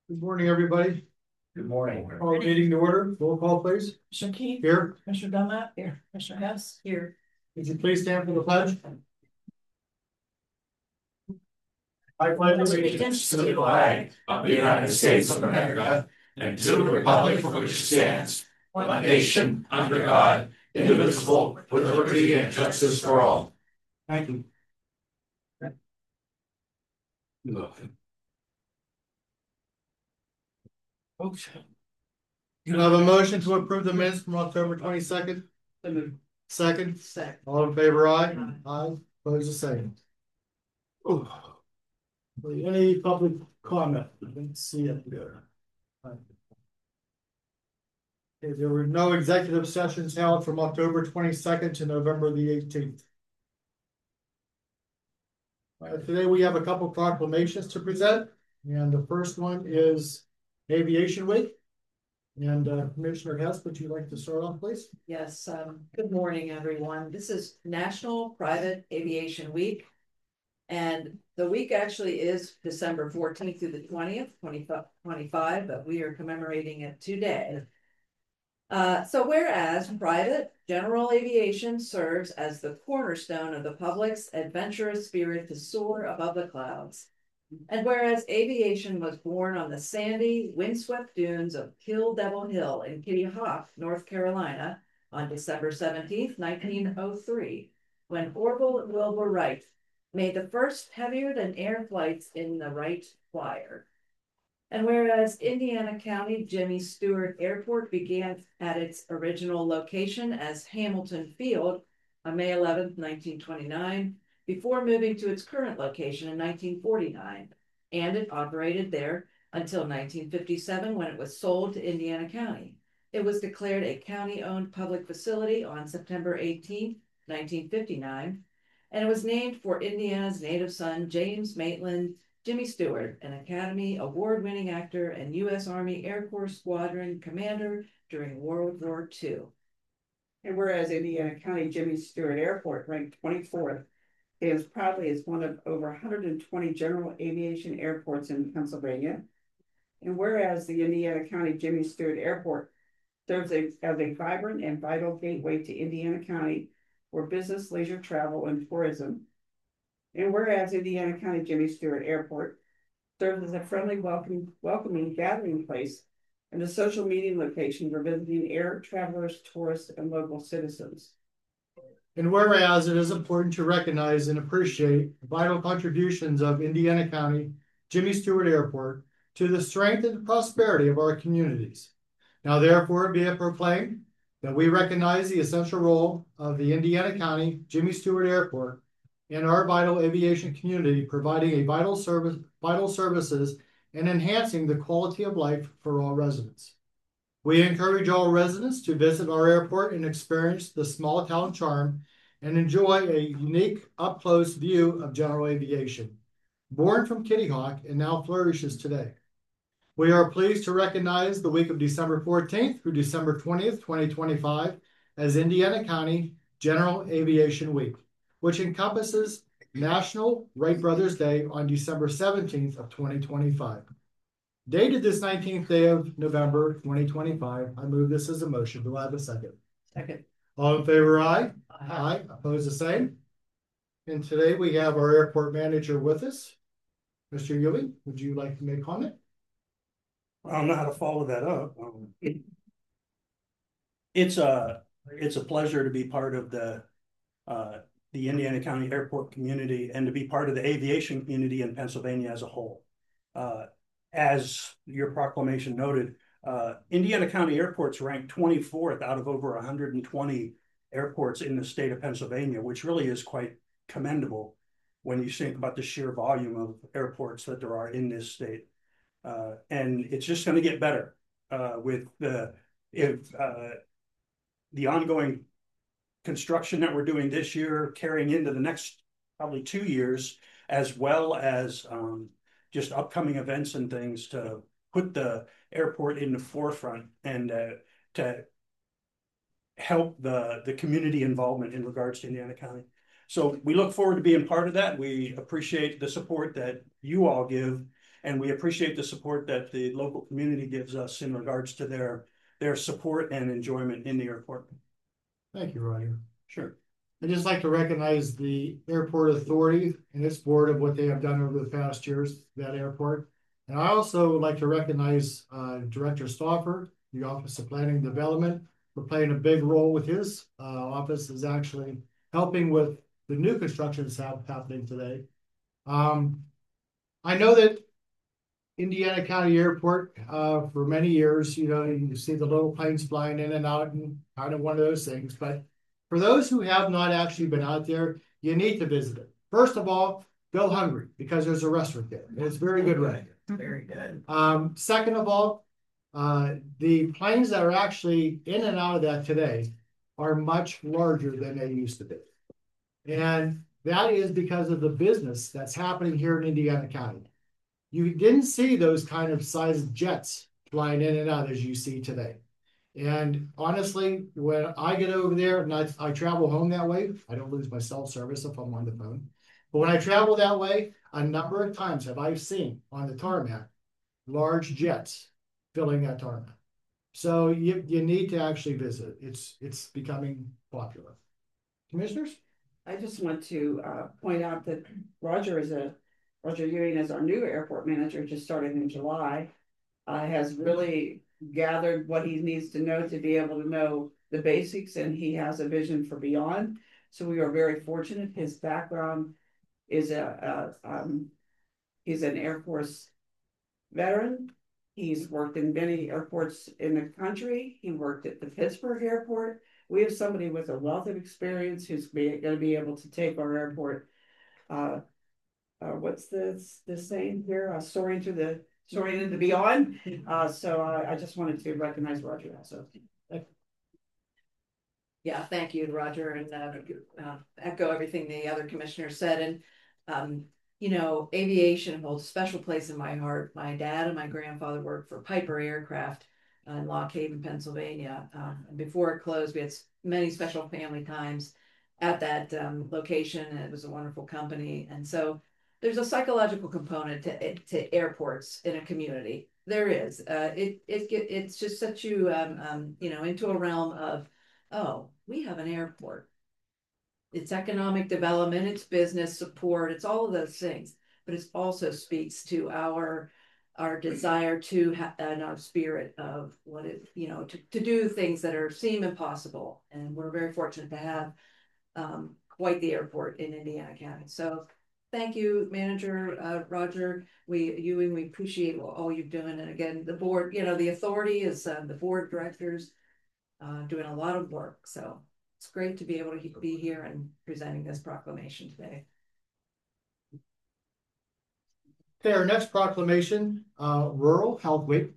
Good morning, everybody. Good morning. Call the meeting to order. Roll call, please. Commissioner Keith? Here. Commissioner Dunlap? Here. Commissioner Hess? Here. Would you please stand for the pledge? I pledge Allegiance to the flag of the United States of America and to the republic for which it stands, one nation, under God, indivisible, with liberty and justice for all. Thank you. Oops. You have a motion to approve the minutes from October 22nd? Second. Second. All in favor, aye? Aye. Opposed, the same. Oh. Any public comment? I didn't see it there. Okay, there were no executive sessions held from October 22nd to November the 18th. Today we have a couple proclamations to present, and the first one is Aviation Week. And Commissioner Hess, would you like to start off, please? Yes, good morning, everyone. This is National Private Aviation Week. And the week actually is December 14th through the 20th, 2025, but we are commemorating it today. So whereas private general aviation serves as the cornerstone of the public's adventurous spirit to soar above the clouds, and whereas aviation was born on the sandy, windswept dunes of Kill Devil Hill in Kitty Hawk, North Carolina, on December 17th, 1903, when Orville Wilbur Wright made the first heavier-than-air flights in the Wright Flyer. And whereas Indiana County Jimmy Stewart Airport began at its original location as Hamilton Field on May 11th, 1929, before moving to its current location in 1949, and it operated there until 1957 when it was sold to Indiana County. It was declared a county-owned public facility on September 18th, 1959, and it was named for Indiana's native son, James Maitland Jimmy Stewart, an Academy Award-winning actor and U.S. Army Air Force Squadron commander during World War II. And whereas Indiana County Jimmy Stewart Airport ranked 24th, stands proudly as one of over 120 general aviation airports in Pennsylvania. And whereas the Indiana County Jimmy Stewart Airport serves as a vibrant and vital gateway to Indiana County for business, leisure, travel, and tourism. And whereas Indiana County Jimmy Stewart Airport serves as a friendly, welcoming gathering place and a social meeting location for visiting air travelers, tourists, and local citizens. And whereas it is important to recognize and appreciate the vital contributions of Indiana County Jimmy Stewart Airport to the strength and prosperity of our communities. Now therefore be it proclaimed that we recognize the essential role of the Indiana County Jimmy Stewart Airport in our vital aviation community, providing a vital services and enhancing the quality of life for all residents. We encourage all residents to visit our airport and experience the small town charm and enjoy a unique up-close view of general aviation, born from Kitty Hawk and now flourishes today. We are pleased to recognize the week of December 14th through December 20th, 2025 as Indiana County General Aviation Week, which encompasses National Wright Brothers Day on December 17th of 2025. Dated this 19th day of November 2025, I move this as a motion. Do I have a second? Second. All in favor, aye? Aye. Opposed, the same? And today we have our airport manager with us. Mr. Ewing, would you like to make comment? I don't know how to follow that up. It's a pleasure to be part of the Indiana County Airport community and to be part of the aviation community in Pennsylvania as a whole. As your proclamation noted, Indiana County Airport's ranked 24th out of over 120 airports in the state of Pennsylvania, which really is quite commendable when you think about the sheer volume of airports that there are in this state. And it's just going to get better with the ongoing construction that we're doing this year, carrying into the next probably 2 years, as well as just upcoming events and things to put the airport in the forefront and to help the community involvement in regards to Indiana County. So we look forward to being part of that. We appreciate the support that you all give And we appreciate the support that the local community gives us in regards to their support and enjoyment in the airport. Thank you, Roger. Sure. I'd just like to recognize the airport authority and its board of what they have done over the past years, that airport. And I also would like to recognize Director Stauffer, the Office of Planning and Development, for playing a big role with his office is actually helping with the new construction that's happening today. I know that Indiana County Airport, for many years, you see the little planes flying in and out and kind of one of those things. But for those who have not actually been out there, you need to visit it. First of all, go hungry because there's a restaurant there. And it's very good right. Very good. Second of all, the planes that are actually in and out of that today are much larger than they used to be. And that is because of the business that's happening here in Indiana County. You didn't see those kind of sized jets flying in and out as you see today. And honestly, when I get over there and I travel home that way, I don't lose my cell service if I'm on the phone. But when I travel that way, a number of times have I seen on the tarmac large jets filling that tarmac. So you need to actually visit. It's becoming popular. Commissioners? I just want to point out that Roger Ewing, as our new airport manager, just started in July, has really gathered what he needs to know to be able to know the basics, and he has a vision for beyond. So we are very fortunate. His background is he's an Air Force veteran. He's worked in many airports in the country. He worked at the Pittsburgh airport. We have somebody with a wealth of experience who's going to be able to take our airport. What's the saying here? Soaring into beyond. So I just wanted to recognize Roger also. Yeah, thank you, Roger, and echo everything the other commissioners said. And aviation holds a special place in my heart. My dad and my grandfather worked for Piper Aircraft in Lock Haven, Pennsylvania. And before it closed, we had many special family times at that location, and it was a wonderful company. And so there's a psychological component to airports in a community. There is. It's just sets you into a realm of, oh, we have an airport. It's economic development, it's business support, it's all of those things, but it also speaks to our desire to and our spirit of what it, to do things that seem impossible. And we're very fortunate to have quite the airport in Indiana County. So thank you, Manager Roger. We appreciate all you're doing. And again, the board, the authority is the board of directors doing a lot of work. So it's great to be able to be here and presenting this proclamation today. Okay, our next proclamation, Rural Health Week.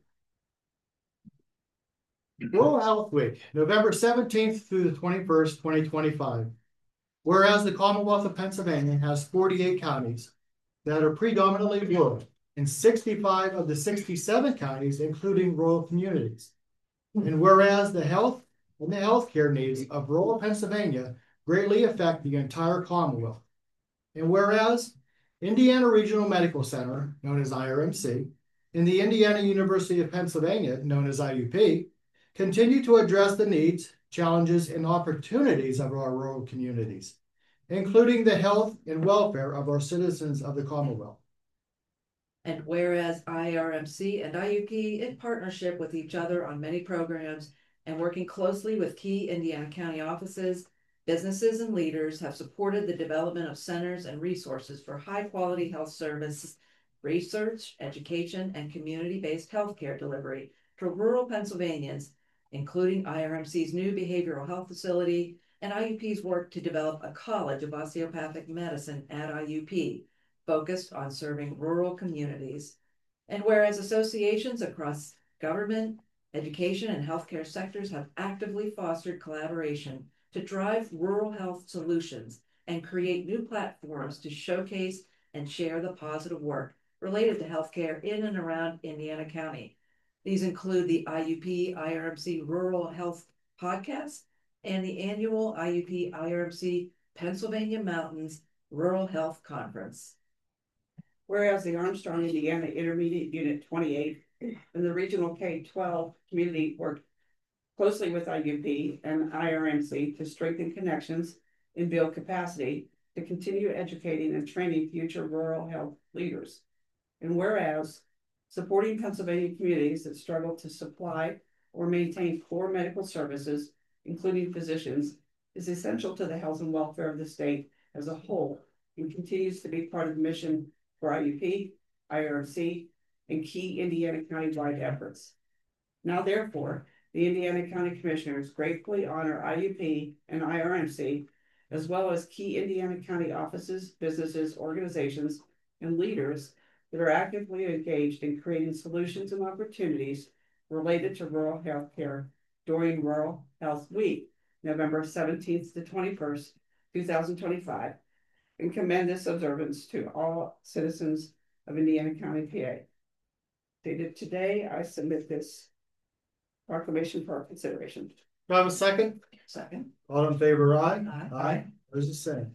Rural Health Week, November 17th through the 21st, 2025. Whereas the Commonwealth of Pennsylvania has 48 counties that are predominantly rural, and 65 of the 67 counties including rural communities. And whereas the health and the healthcare needs of rural Pennsylvania greatly affect the entire Commonwealth. And whereas Indiana Regional Medical Center, known as IRMC, and the Indiana University of Pennsylvania, known as IUP, continue to address the needs, challenges, and opportunities of our rural communities, including the health and welfare of our citizens of the Commonwealth. And whereas IRMC and IUP, in partnership with each other on many programs and working closely with key Indiana County offices, businesses, and leaders, have supported the development of centers and resources for high-quality health services, research, education, and community-based healthcare delivery to rural Pennsylvanians, including IRMC's new behavioral health facility and IUP's work to develop a college of osteopathic medicine at IUP, focused on serving rural communities. And whereas associations across government, education, and healthcare sectors have actively fostered collaboration to drive rural health solutions and create new platforms to showcase and share the positive work related to healthcare in and around Indiana County. These include the IUP IRMC Rural Health Podcast and the annual IUP IRMC Pennsylvania Mountains Rural Health Conference. Whereas the Armstrong, Indiana Intermediate Unit 28 and the Regional K-12 community worked closely with IUP and IRMC to strengthen connections and build capacity to continue educating and training future rural health leaders. And whereas supporting Pennsylvania communities that struggle to supply or maintain core medical services, including physicians, is essential to the health and welfare of the state as a whole and continues to be part of the mission for IUP, IRMC, and key Indiana County-wide efforts. Now, therefore, the Indiana County Commissioners gratefully honor IUP and IRMC, as well as key Indiana County offices, businesses, organizations, and leaders that are actively engaged in creating solutions and opportunities related to rural health care during Rural Health Week, November 17th to 21st, 2025, and commend this observance to all citizens of Indiana County, PA. Dated today, I submit this proclamation for our consideration. Do I have a second? Second. All in favor, aye? Aye. Aye. There's the same.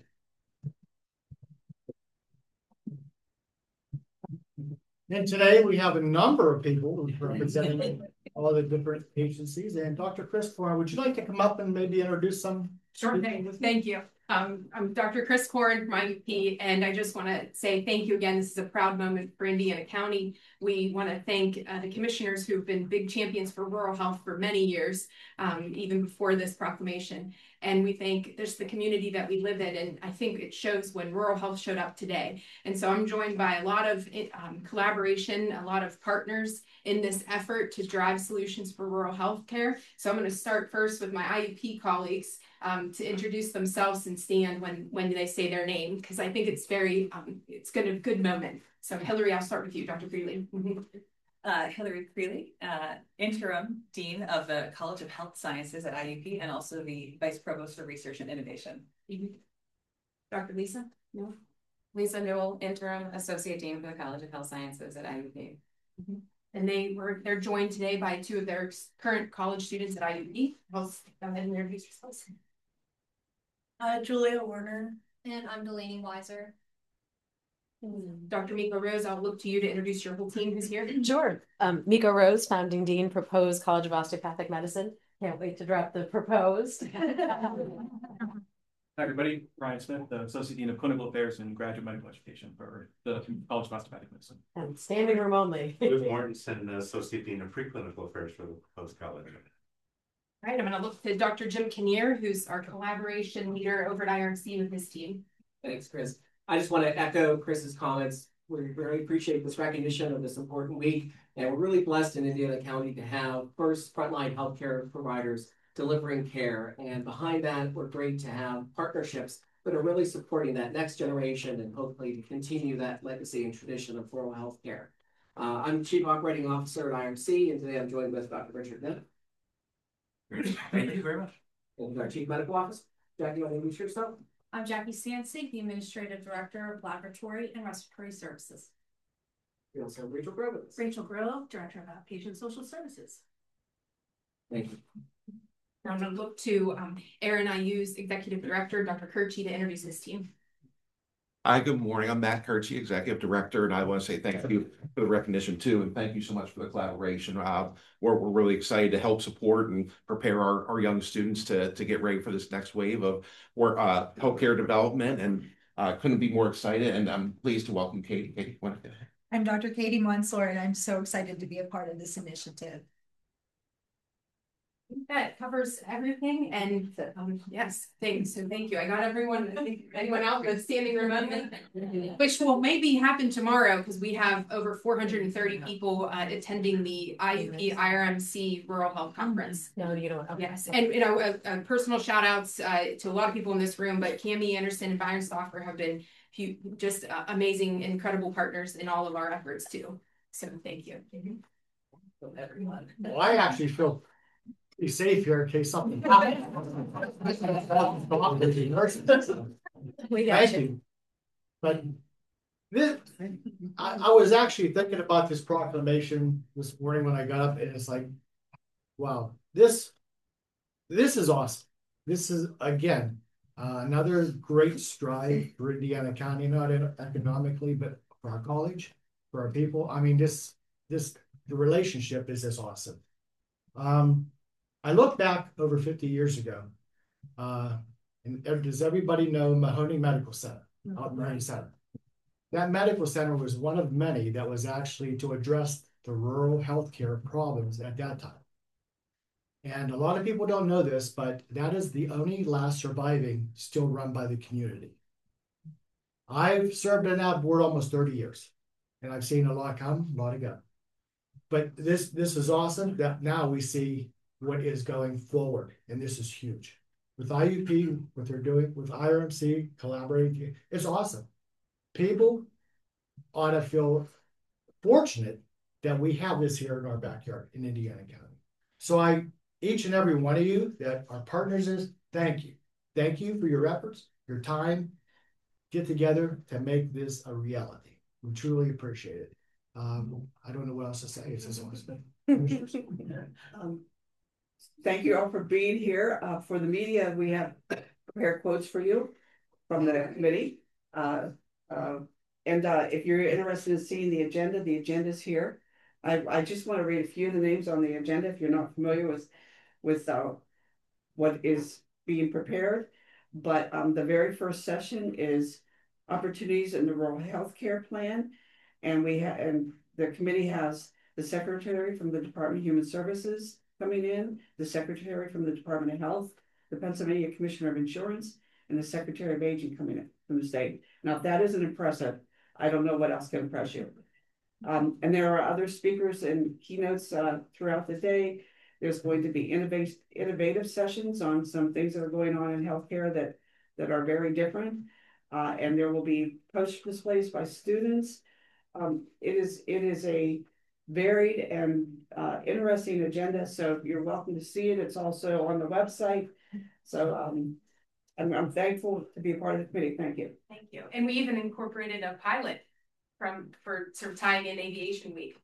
And today we have a number of people who's representing all the different agencies. And Dr. Chris Corn, would you like to come up and maybe introduce some? Sure thing. Thank you. I'm Dr. Chris Corn from IUP, and I just want to say thank you again. This is a proud moment for Indiana County. We want to thank the commissioners who've been big champions for rural health for many years, even before this proclamation. And we thank there's the community that we live in, and I think it shows when rural health showed up today. And so I'm joined by a lot of collaboration, a lot of partners in this effort to drive solutions for rural health care. So I'm going to start first with my IUP colleagues to introduce themselves and stand when they say their name, because I think it's very, it's a good moment. So Hillary, I'll start with you, Dr. Freely. Hillary Freely, Interim Dean of the College of Health Sciences at IUP and also the Vice Provost for Research and Innovation. Dr. Lisa? No. Lisa Newell, Interim Associate Dean for the College of Health Sciences at IUP. And they're joined today by two of their current college students at IUP. I'll go ahead and introduce yourselves. Julia Werner. And I'm Delaney Weiser. Dr. Miko Rose, I'll look to you to introduce your whole team who's here. Sure. Miko Rose, Founding Dean, Proposed College of Osteopathic Medicine. Can't wait to drop the proposed. Hi, everybody. Brian Smith, the Associate Dean of Clinical Affairs and Graduate Medical Education for the College of Osteopathic Medicine. And standing room only. Luke Mortensen, the Associate Dean of Preclinical Affairs for the Proposed College. All right, I'm going to look to Dr. Jim Kinnear, who's our collaboration leader over at IRMC with his team. Thanks, Chris. I just want to echo Chris's comments. We really appreciate this recognition of this important week, and we're really blessed in Indiana County to have first frontline healthcare providers delivering care, and behind that, we're great to have partnerships that are really supporting that next generation and hopefully to continue that legacy and tradition of rural healthcare. I'm Chief Operating Officer at IRMC, and today I'm joined with Dr. Richard Nett. Thank you very much. And our Chief Medical Officer, Jackie, you want to introduce yourself? I'm Jackie Stansig, the Administrative Director of Laboratory and Respiratory Services. We also have Rachel Grovitz. Rachel Grillo, Director of Outpatient Social Services. Thank you. Now I'm going to look to Aaron IU's Executive Director, Dr. Kirchi, to introduce his team. Hi, good morning. I'm Matt Kirchi, Executive Director, and I want to say thank you for the recognition too, and thank you so much for the collaboration. We're really excited to help support and prepare our young students to get ready for this next wave of healthcare development, and couldn't be more excited. And I'm pleased to welcome Katie. Katie, I'm Dr. Katie Mansour, and I'm so excited to be a part of this initiative. That covers everything, and yes, thanks. So thank you. I got everyone. I think anyone out in the standing room only, which will maybe happen tomorrow because we have over 430 people attending the IUP IRMC Rural Health Conference. No, you don't. Okay. Yes, and you know, personal shout outs to a lot of people in this room, but Cami Anderson and Byron Stoffer have been just amazing, incredible partners in all of our efforts too. So thank you. Everyone. Well, I actually feel be safe here in case something happens. Thank you. But this, I was actually thinking about this proclamation this morning when I got up, and it's like, wow, this is awesome. This is again another great stride for Indiana County, not economically, but for our college, for our people. I mean, the relationship is just awesome. I look back over 50 years ago, and does everybody know Mahoney Medical Center out in Marine Center? That medical center was one of many that was actually to address the rural healthcare problems at that time. And a lot of people don't know this, but that is the only last surviving still run by the community. I've served on that board almost 30 years, and I've seen a lot come, a lot go. But this is awesome that now we see what is going forward, and this is huge. With IUP, what they're doing, with IRMC collaborating, it's awesome. People ought to feel fortunate that we have this here in our backyard in Indiana County. So each and every one of you that are partners is, thank you. Thank you for your efforts, your time, get together to make this a reality. We truly appreciate it. I don't know what else to say. It's just awesome. Thank you all for being here. For the media, we have prepared quotes for you from the committee. If you're interested in seeing the agenda is here. I just want to read a few of the names on the agenda if you're not familiar with what is being prepared. But the very first session is opportunities in the rural healthcare plan. And the committee has the secretary from the Department of Human Services coming in, the secretary from the Department of Health, the Pennsylvania Commissioner of Insurance, and the Secretary of Aging coming in from the state. Now, if that isn't impressive, I don't know what else can impress you. And there are other speakers and keynotes throughout the day. There's going to be innovative sessions on some things that are going on in healthcare that are very different. And there will be poster displays by students. It is a varied and interesting agenda, so you're welcome to see it. It's also on the website. So I'm thankful to be a part of the committee. Thank you. Thank you. And we even incorporated a pilot for sort of tying in Aviation Week.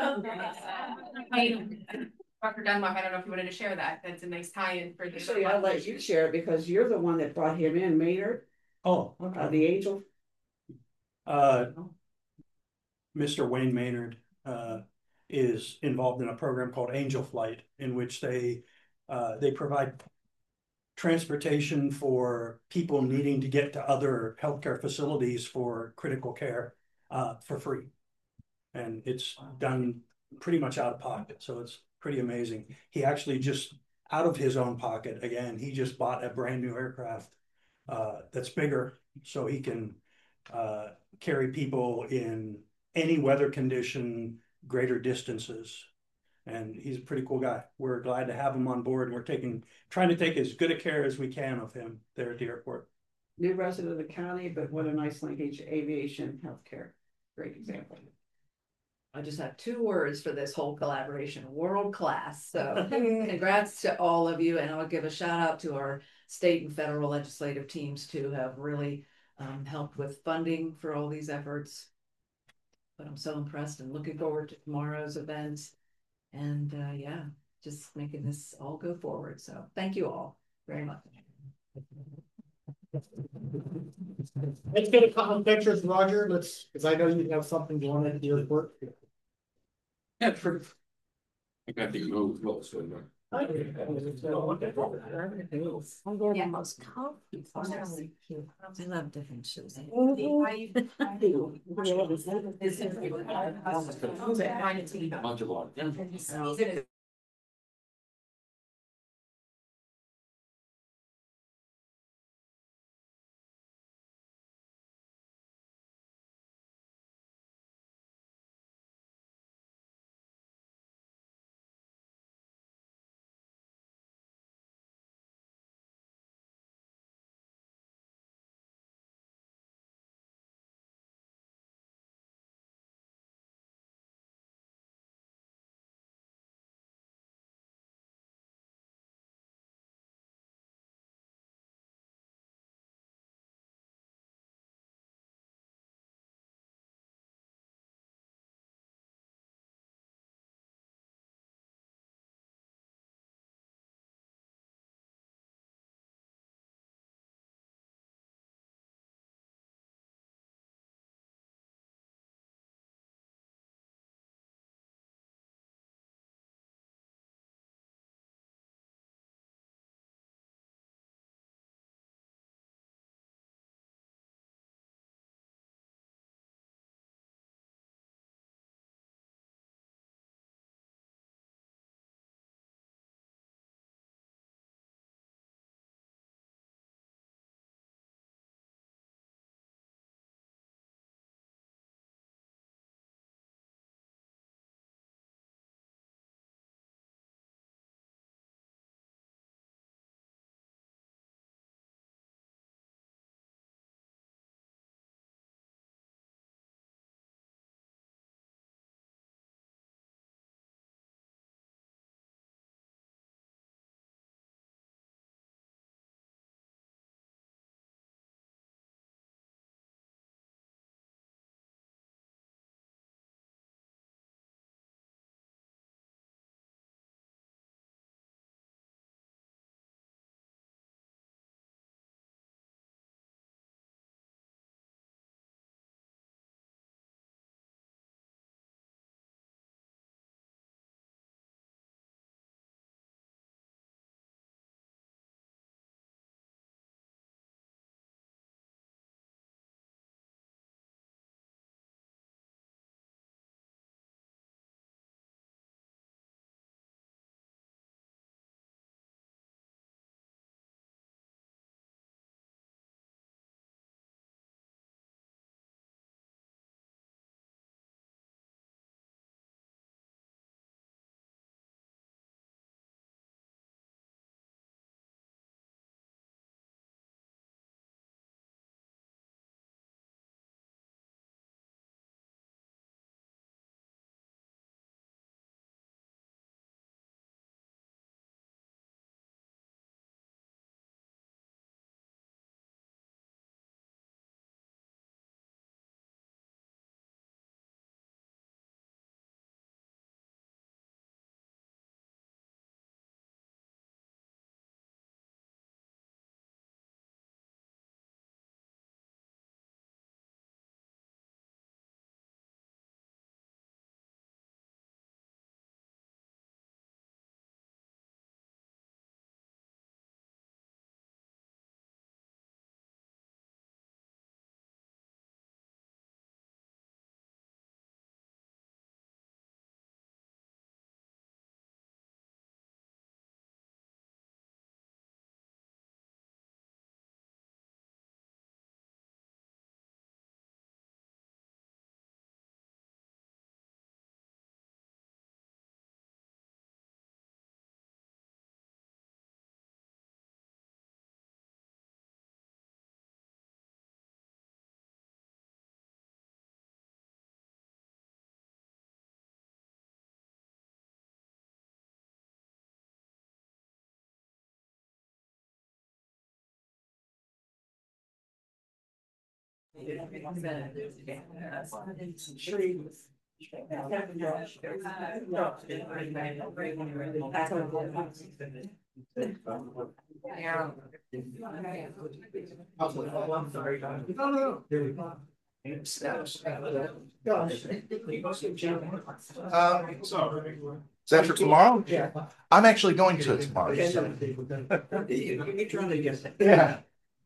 Dr. Dunlop, I don't know if you wanted to share that. That's a nice tie-in for this. Actually, I'll let you share it because you're the one that brought him in, Maynard. Oh, okay. The angel. Mr. Wayne Maynard is involved in a program called Angel Flight, in which they provide transportation for people needing to get to other healthcare facilities for critical care for free. And it's done pretty much out of pocket, so it's pretty amazing. He actually just, out of his own pocket, again, he just bought a brand new aircraft that's bigger, so he can carry people in any weather condition, greater distances. And he's a pretty cool guy. We're glad to have him on board. We're trying to take as good a care as we can of him there at the airport. New resident of the county, but what a nice linkage, aviation, healthcare. Great example. I just have 2 words for this whole collaboration: world class. So congrats to all of you. And I'll give a shout out to our state and federal legislative teams too, have really helped with funding for all these efforts. But I'm so impressed and looking forward to tomorrow's events. And yeah, just making this all go forward. So thank you all very much. Let's get a couple of pictures, Roger. Because I know you have something going on at the airport. Yeah, sure. I got the close. I'm the most comfortable. I love different shoes. Bunch of Is that for tomorrow? Yeah. I'm actually going to it tomorrow. Yeah.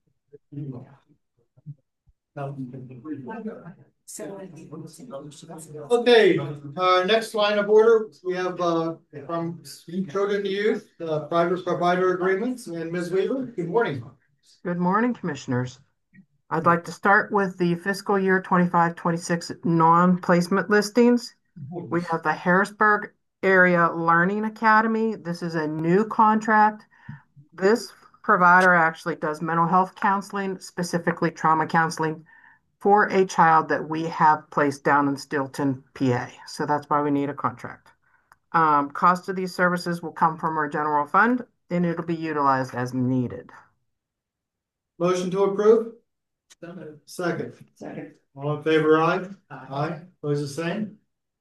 Okay, our next line of order, we have from Trojan Youth, private provider agreements, and Ms. Weaver, good morning. Good morning, Commissioners. I'd like to start with the fiscal year 25-26 non-placement listings. We have the Harrisburg Area Learning Academy. This is a new contract. This provider actually does mental health counseling, specifically trauma counseling, for a child that we have placed down in Stilton, PA. So that's why we need a contract. Cost of these services will come from our general fund, and it'll be utilized as needed. Motion to approve? Second. Second. All in favor, aye? Aye. Opposed, the same?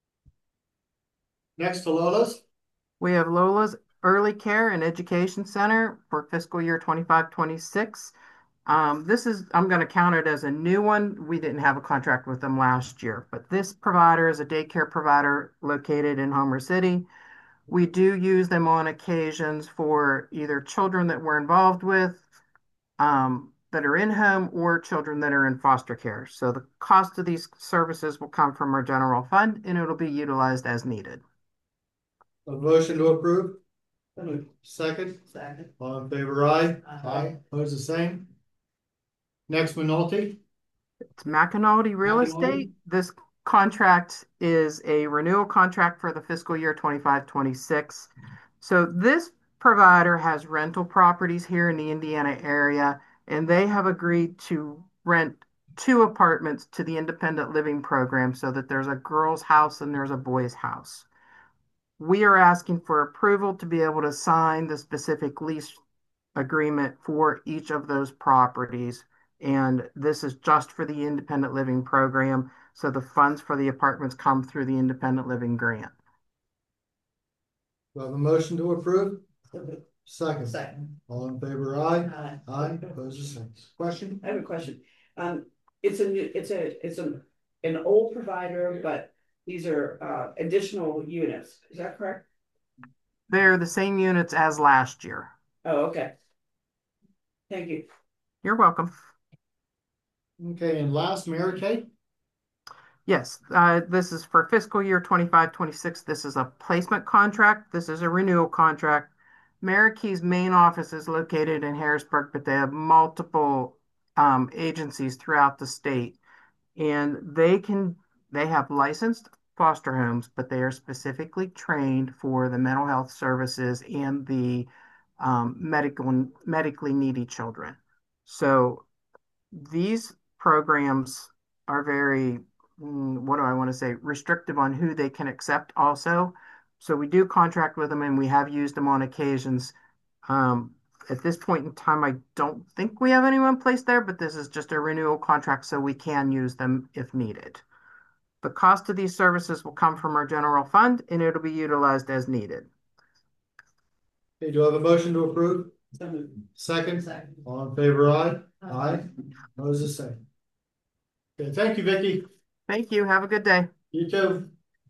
Next to Lola's. We have Lola's Early Care and Education Center for fiscal year 25-26. This is, I'm going to count it as a new one. We didn't have a contract with them last year, but this provider is a daycare provider located in Homer City. We do use them on occasions for either children that we're involved with, that are in home, or children that are in foster care. So the cost of these services will come from our general fund, and it'll be utilized as needed. A motion to approve? Second. Second. All in favor, aye? Aye. Opposed, the same? Next, Minolti. It's McAnulty Real Estate. This contract is a renewal contract for the fiscal year 25-26. So this provider has rental properties here in the Indiana area, and they have agreed to rent 2 apartments to the independent living program so that there's a girl's house and there's a boy's house. We are asking for approval to be able to sign the specific lease agreement for each of those properties. And this is just for the independent living program. So the funds for the apartments come through the independent living grant. Do I have a motion to approve? Second. Second. All in favor, aye? Aye. Aye. Opposed, the same. Question? I have a question. It's an old provider, but these are additional units. Is that correct? They're the same units as last year. Oh, okay. Thank you. You're welcome. Okay, and last, Mary Kay? Yes, this is for fiscal year 25-26. This is a placement contract. This is a renewal contract. Marikey's main office is located in Harrisburg, but they have multiple agencies throughout the state. And they have licensed foster homes, but they are specifically trained for the mental health services and the medically needy children. So these programs are very, what do I want to say, restrictive on who they can accept also. So we do contract with them, and we have used them on occasions. At this point in time, I don't think we have anyone placed there, but this is just a renewal contract, so we can use them if needed. The cost of these services will come from our general fund, and it'll be utilized as needed. Okay, do I have a motion to approve? Second. Second. All in favor, aye? Aye. Opposed, the same. Okay, thank you, Vicki. Thank you. Have a good day. You too.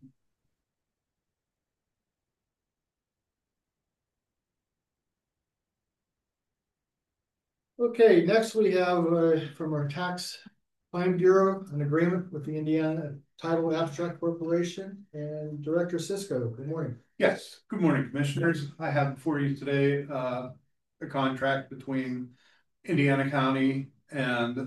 Okay, next we have from our Tax Claim Bureau an agreement with the Indiana Title Abstract Corporation and Director Cisco. Good morning. Yes, good morning, Commissioners. I have before you today a contract between Indiana County and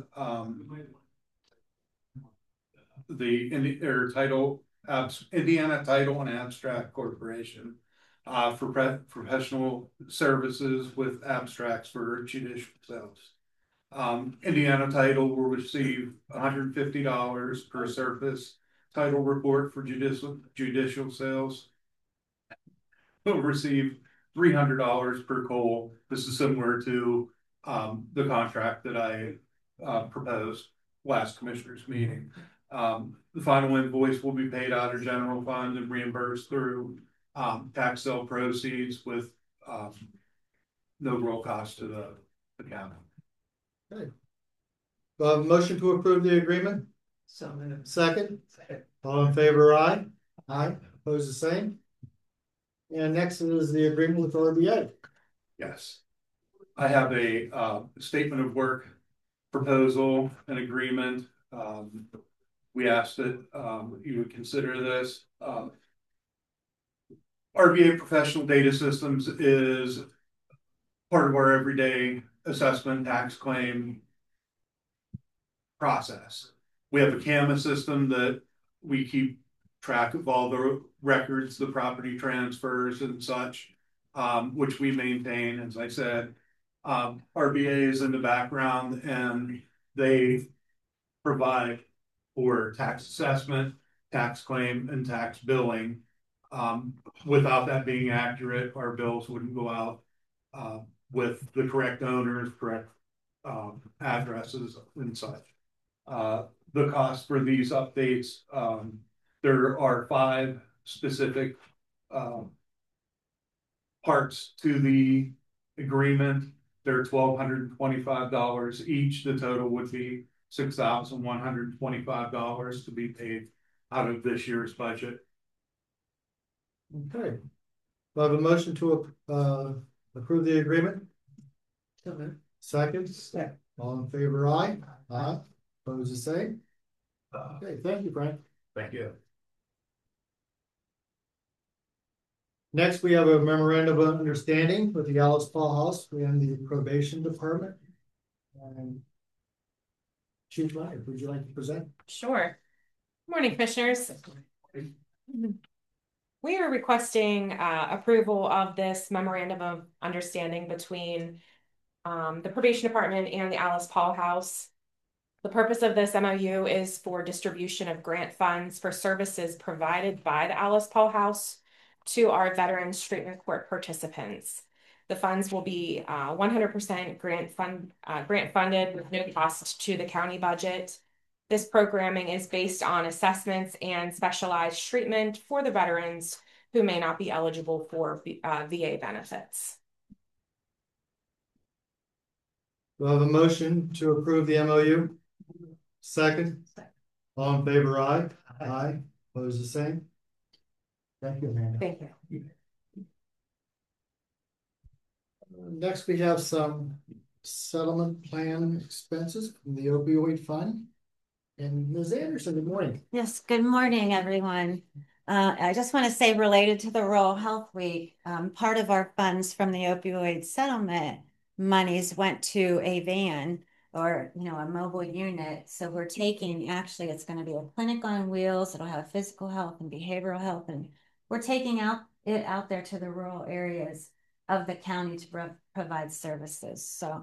the Indiana Title and Abstract Corporation for professional services with abstracts for judicial sales. Indiana Title will receive $150 per surface title report for judicial sales. Will receive $300 per coal. This is similar to the contract that I proposed last commissioners meeting. The final invoice will be paid out of general fund and reimbursed through tax sale proceeds with no real cost to the county. Okay. Do I have a motion to approve the agreement? So moved. Second? All in favor, aye? Aye. Opposed, the same? And next is the agreement with RBA. Yes. I have a statement of work proposal, an agreement. We asked that you would consider this. RBA Professional Data Systems is part of our everyday assessment tax claim process. We have a CAMA system that we keep track of all the records, the property transfers and such, which we maintain, as I said. RBA is in the background and they provide for tax assessment, tax claim, and tax billing. Without that being accurate, our bills wouldn't go out with the correct owners, correct addresses and such. The cost for these updates, there are 5 specific parts to the agreement. They're $1,225 each. The total would be $6,125 to be paid out of this year's budget. Okay. Do I have a motion to approve the agreement? So moved. Second? Second. All in favor, aye? Aye. Opposed, the same? Okay, thank you, Frank. Thank you. Next, we have a memorandum of understanding with the Alice Paul House and the probation department. And Chief Meyer, would you like to present? Sure. Good morning, commissioners. We are requesting approval of this memorandum of understanding between the probation department and the Alice Paul House. The purpose of this MOU is for distribution of grant funds for services provided by the Alice Paul House to our Veterans Treatment Court participants. The funds will be 100% grant funded with no cost to the county budget. This programming is based on assessments and specialized treatment for the veterans who may not be eligible for VA benefits. Do I have a motion to approve the MOU? Second? All in favor, aye? Aye. Opposed, the same? Thank you, Amanda. Thank you. Next, we have some settlement plan expenses from the opioid fund. And Ms. Anderson, good morning. Yes, good morning, everyone. I just want to say, related to the Rural Health Week, part of our funds from the opioid settlement monies went to a van, or a mobile unit. So we're taking, actually it's going to be a clinic on wheels. It'll have physical health and behavioral health, and we're taking it out there to the rural areas of the county to provide services. So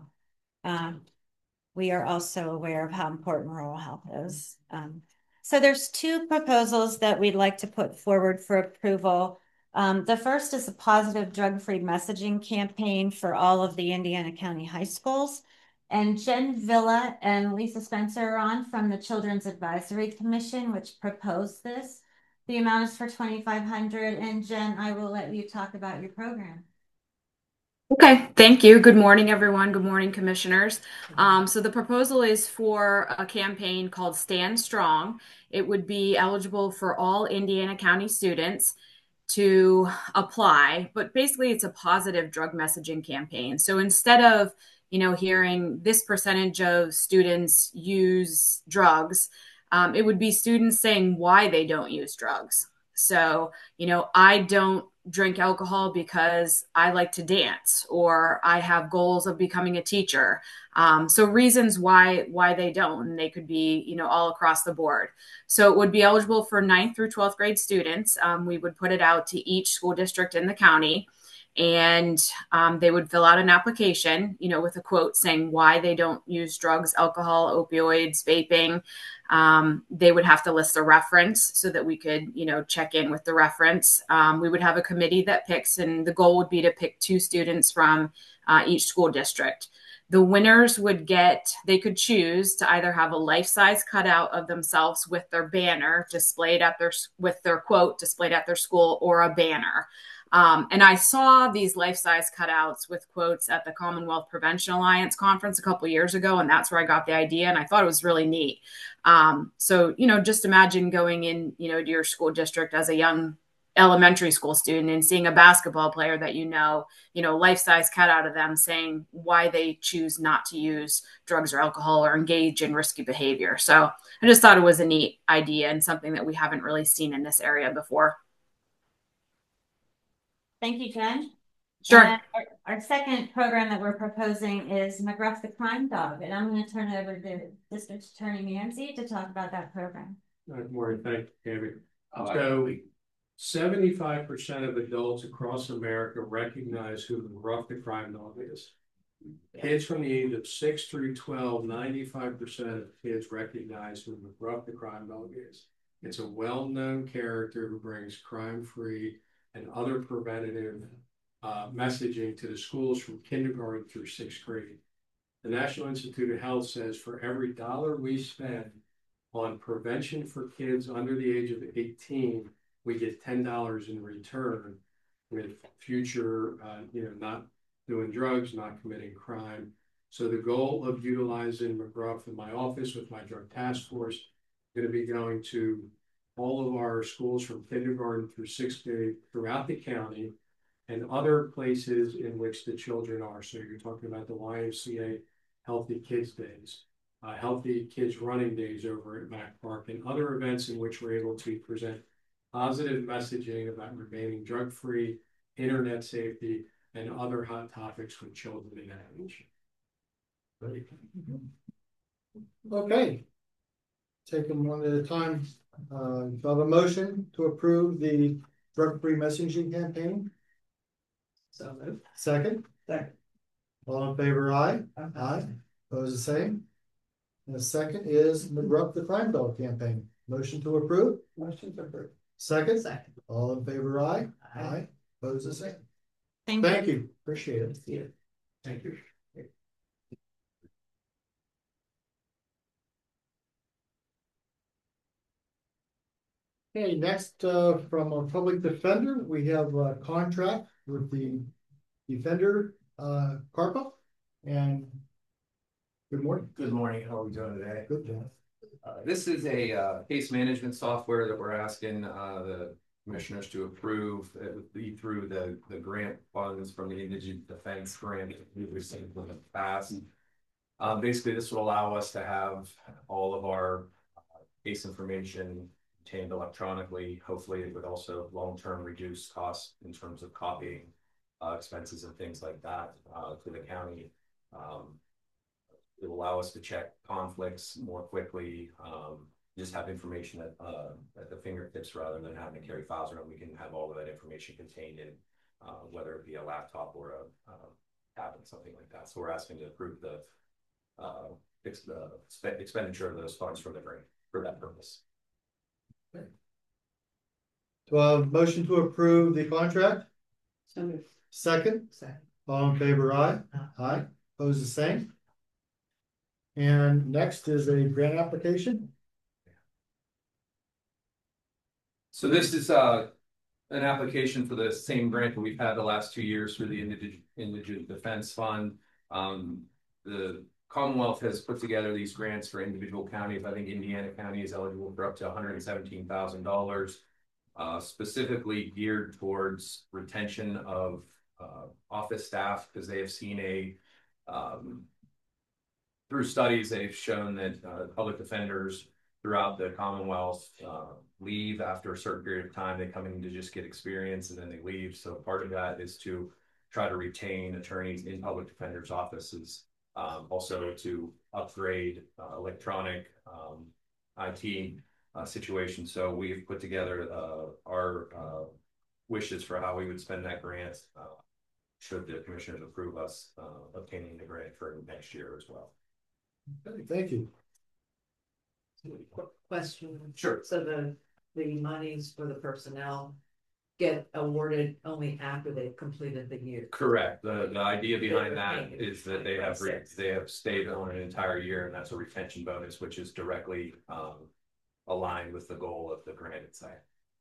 we are also aware of how important rural health is. So there's 2 proposals that we'd like to put forward for approval. The first is a positive drug-free messaging campaign for all of the Indiana County high schools. And Jen Villa and Lisa Spencer are on from the Children's Advisory Commission, which proposed this. The amount is for $2,500. And Jen, I will let you talk about your program. Okay, thank you. Good morning, everyone. Good morning, commissioners. So the proposal is for a campaign called Stand Strong. It would be eligible for all Indiana County students to apply, but basically it's a positive drug messaging campaign. So instead of, hearing this percentage of students use drugs, it would be students saying why they don't use drugs. So, I don't drink alcohol because I like to dance, or I have goals of becoming a teacher. So reasons why they don't, and they could be, all across the board. So it would be eligible for 9th through 12th grade students. We would put it out to each school district in the county, and they would fill out an application, with a quote saying why they don't use drugs, alcohol, opioids, vaping. They would have to list a reference so that we could, check in with the reference. We would have a committee that picks, and the goal would be to pick 2 students from each school district. The winners they could choose to either have a life-size cutout of themselves with their banner displayed at with their quote displayed at their school, or a banner. And I saw these life-size cutouts with quotes at the Commonwealth Prevention Alliance conference a couple years ago, and that's where I got the idea, and I thought it was really neat. So, just imagine going in, to your school district as a young elementary school student and seeing a basketball player that life-size cutout of them saying why they choose not to use drugs or alcohol or engage in risky behavior. So I just thought it was a neat idea and something that we haven't really seen in this area before. Thank you, Jen. Sure. Our second program that we're proposing is McGruff the Crime Dog, and I'm going to turn it over to District Attorney Manzi to talk about that program. Good morning. Thank you, Tammy. So 75% of adults across America recognize who McGruff the Crime Dog is. Kids from the age of 6 through 12, 95% of kids recognize who McGruff the Crime Dog is. It's a well-known character who brings crime-free and other preventative messaging to the schools from kindergarten through 6th grade. The National Institute of Health says for every $1 we spend on prevention for kids under the age of 18, we get $10 in return with future, not doing drugs, not committing crime. So the goal of utilizing McGruff in my office with my drug task force, I'm going to be going to all of our schools from kindergarten through 6th grade throughout the county and other places in which the children are. So you're talking about the YMCA Healthy Kids Days, Healthy Kids Running Days over at Mac Park, and other events in which we're able to present positive messaging about remaining drug-free, internet safety, and other hot topics with children in that age. Okay. Take them one at a time. Do I have a motion to approve the drug-free messaging campaign? So moved. Second? Second. All in favor, aye? Aye. Opposed, the same? And the second is McGruff the Crime Dog campaign. Motion to approve? Motion to approve. Second? Second. All in favor, aye? Aye. Opposed, the same? Thank you. Appreciate it. See you. Thank you. Okay, next, from a public defender, we have a contract with the Defender, CARPA, and good morning. Good morning. How are we doing today? Good, John. This is a case management software that we're asking the commissioners to approve. It would be through the grant funds from the Indigent Defense Grant that we've received in the past. Basically, this will allow us to have all of our case information obtained electronically. Hopefully, it would also long-term reduce costs in terms of copying expenses and things like that to the county. It will allow us to check conflicts more quickly, just have information at the fingertips rather than having to carry files around. We can have all of that information contained in whether it be a laptop or a tablet, something like that. So we're asking to approve the expenditure of those funds from the grant for that purpose. Okay. Do I have a motion to approve the contract? So moved. Second? Second. All in favor, aye? Aye. Opposed, the same? And next is a grant application. So this is an application for the same grant that we've had the last 2 years through the Indigent Defense Fund. The Commonwealth has put together these grants for individual counties. I think Indiana County is eligible for up to $117,000, specifically geared towards retention of office staff, because they have seen through studies, they've shown that public defenders throughout the Commonwealth leave after a certain period of time. They come in to just get experience and then they leave. So part of that is to try to retain attorneys in public defenders' offices. Also to upgrade electronic IT situation. So we've put together our wishes for how we would spend that grant should the commissioners approve us obtaining the grant for next year as well. Okay, thank you. Question. Sure. So the monies for the personnel get awarded only after they've completed the year. Correct. The idea behind that is that they have stayed on an entire year, and that's a retention bonus, which is directly aligned with the goal of the grant itself.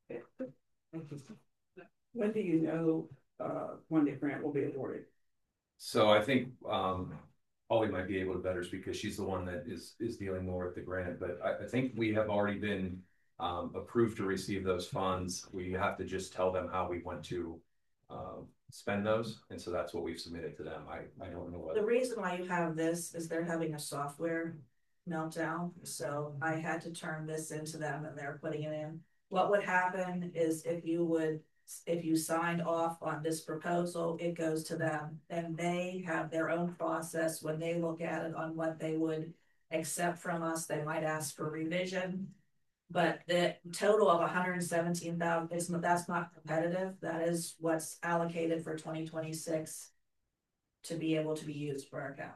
When do you know when the grant will be awarded? So I think Holly might be able to better speak because she's the one that is dealing more with the grant. But I think we have already been approved to receive those funds. We have to just tell them how we want to spend those, and so that's what we've submitted to them. I don't know what the reason why you have this is they're having a software meltdown, so I had to turn this into them and they're putting it in. What would happen is if you signed off on this proposal, it goes to them and they have their own process. When they look at it on what they would accept from us, they might ask for revision, but the total of 117,000 that's not competitive. That is what's allocated for 2026 to be able to be used for our account.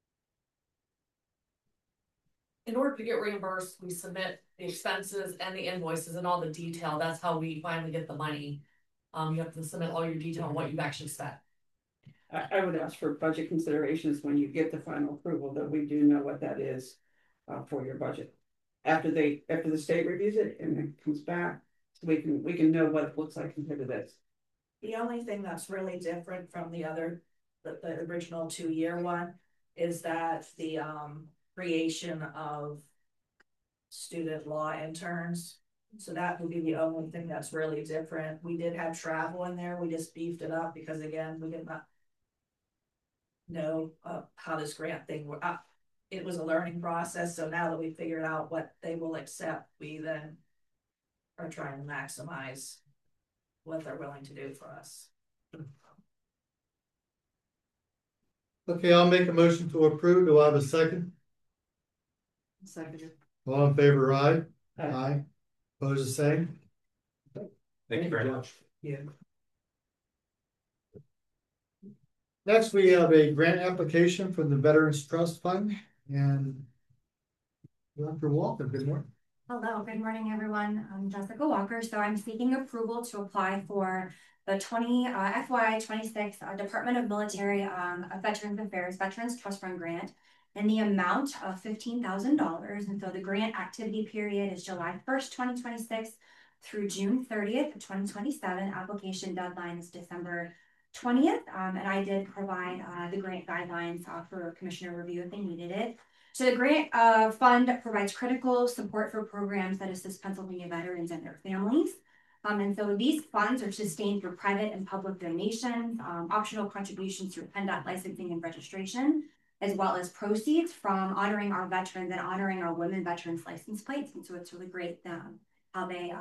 In order to get reimbursed, we submit the expenses and the invoices and all the detail. That's how we finally get the money. You have to submit all your detail on what you've actually spent. I would ask for budget considerations when you get the final approval, that we do know what that is for your budget. After the state reviews it and it comes back, so we can know what it looks like compared to this. The only thing that's really different from the original 2-year one is that the creation of student law interns. So that would be the only thing that's really different. We did have travel in there. We just beefed it up because, again, we did not know how this grant thing worked. It was a learning process. So now that we figured out what they will accept, we then are trying to maximize what they're willing to do for us. Okay, I'll make a motion to approve. Do I have a second? Second. All in favor, aye? Aye. Opposed, the same? Thank you very much. Yeah. Next, we have a grant application from the Veterans Trust Fund, and Dr. Walker, good morning. Hello, good morning, everyone. I'm Jessica Walker. So I'm seeking approval to apply for the FY26 Department of Military Veterans Affairs Veterans Trust Fund grant in the amount of $15,000. And so the grant activity period is July 1st, 2026 through June 30th, 2027. Application deadline is December 20th. And I did provide the grant guidelines for commissioner review if they needed it. So the grant fund provides critical support for programs that assist Pennsylvania veterans and their families. And so these funds are sustained through private and public donations, optional contributions through PennDOT licensing and registration, as well as proceeds from honoring our veterans and honoring our women veterans license plates. And so it's really great how they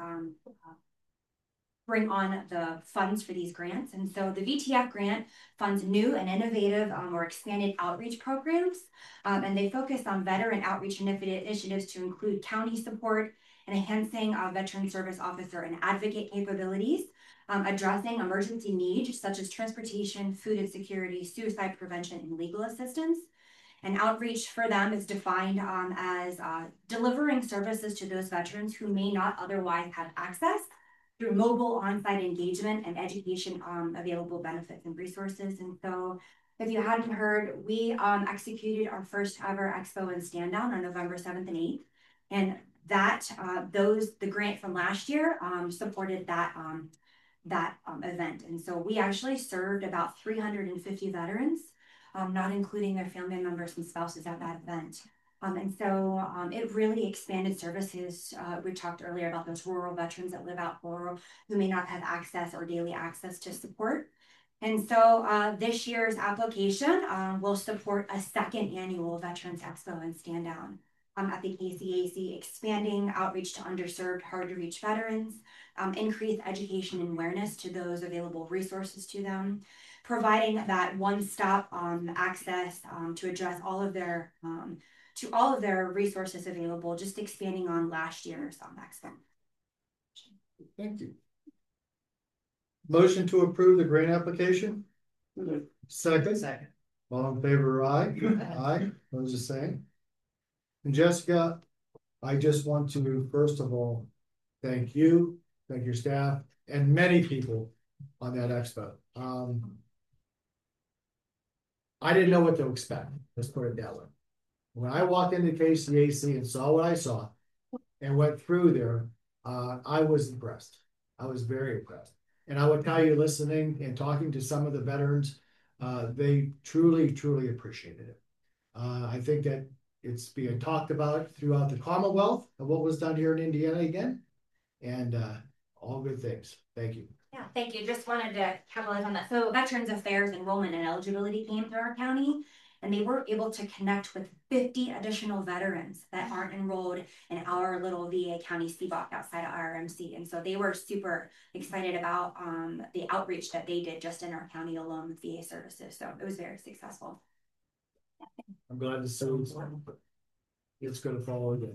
bring on the funds for these grants. And so the VTF grant funds new and innovative or expanded outreach programs. And they focus on veteran outreach initiatives to include county support and enhancing veteran service officer and advocate capabilities, addressing emergency needs such as transportation, food insecurity, suicide prevention, and legal assistance. And outreach for them is defined as delivering services to those veterans who may not otherwise have access through mobile on-site engagement and education available benefits and resources. And so if you hadn't heard, we executed our first ever expo and stand down on November 7th and 8th. And that the grant from last year supported that event. And so we actually served about 350 veterans, not including their family members and spouses at that event. And so it really expanded services. We talked earlier about those rural veterans that live out rural who may not have access or daily access to support. And so this year's application will support a second annual Veterans Expo and Stand Down at the KCAC, expanding outreach to underserved, hard to reach veterans, increase education and awareness to those available resources to them, providing that one-stop access to address all of their resources available, just expanding on last year's expo. Thank you. Motion to approve the grant application? Second. Second. All in favor, aye? Aye. Those the same. And Jessica, I just want to, first of all, thank you, thank your staff, and many people on that expo. I didn't know what to expect. Let's put it that way. When I walked into KCAC and saw what I saw and went through there, I was impressed. I was very impressed. And I would tell you, listening and talking to some of the veterans, they truly, truly appreciated it. I think that it's being talked about throughout the Commonwealth of what was done here in Indiana again, and all good things. Thank you. Yeah, thank you. Just wanted to capitalize on that. So Veterans Affairs enrollment and eligibility came through our county, and they were able to connect with 50 additional veterans that aren't enrolled in our little VA county CBOC outside of RMC. And so they were super excited about the outreach that they did just in our county alone with VA services. So it was very successful. I'm glad to see it's going to follow again.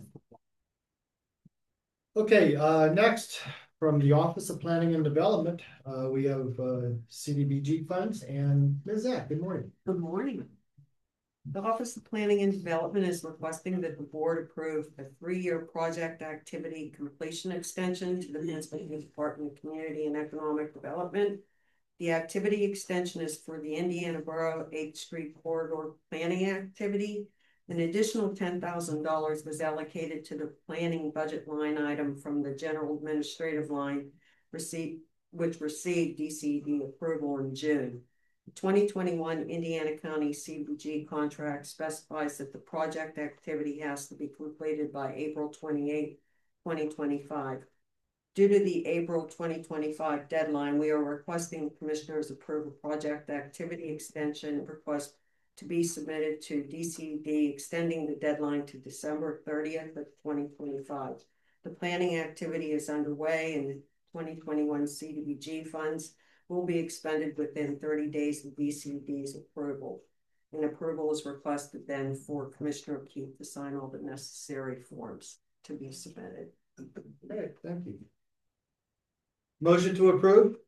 Okay, next from the Office of Planning and Development, we have CDBG funds and Ms. Zach. Good morning. Good morning. The Office of Planning and Development is requesting that the board approve a 3-year project activity completion extension to the Pennsylvania Department of Community and Economic Development. The activity extension is for the Indiana Borough 8th Street Corridor Planning Activity. An additional $10,000 was allocated to the planning budget line item from the general administrative line, which received DCD approval in June. The 2021 Indiana County CDBG contract specifies that the project activity has to be completed by April 28, 2025. Due to the April 2025 deadline, we are requesting commissioners approve a project activity extension request to be submitted to DCD, extending the deadline to December 30th of 2025. The planning activity is underway, and the 2021 CDBG funds will be expended within 30 days of DCD's approval. And approval is requested then for Commissioner Keith to sign all the necessary forms to be submitted. Okay, thank you. Motion to approve?